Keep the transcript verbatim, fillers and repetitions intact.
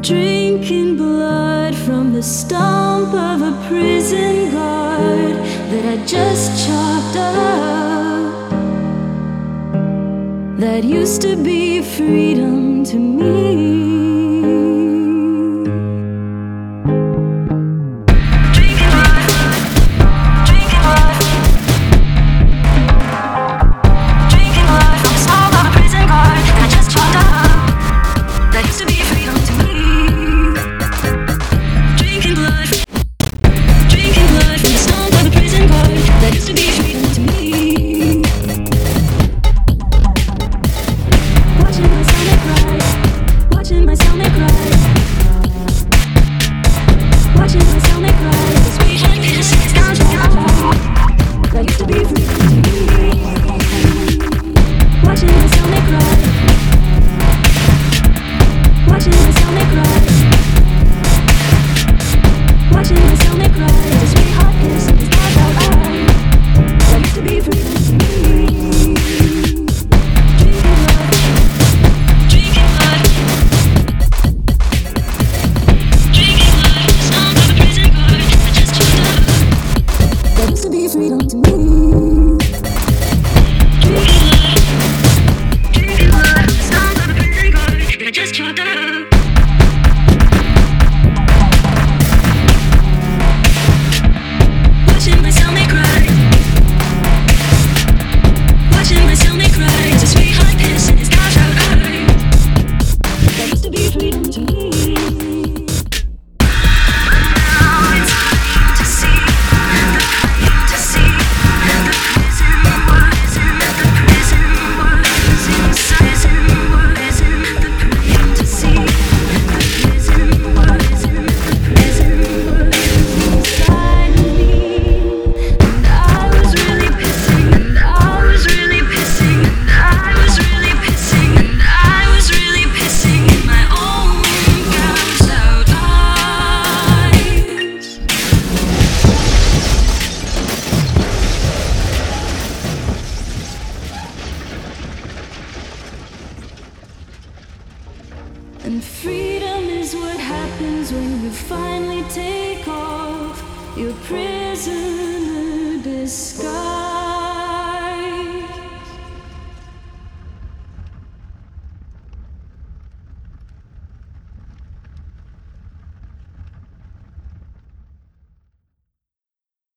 Drinking blood from the stump of a prison guard that I just chopped up, that used to be freedom to me. Freedom to me. Just chopped up. Watching my cellmate cry. Watching my cellmate cry. It's a sweetheart piss in his gosh out eye. That used to be freedom to me. And freedom is what happens when you finally take off your prisoner disguise.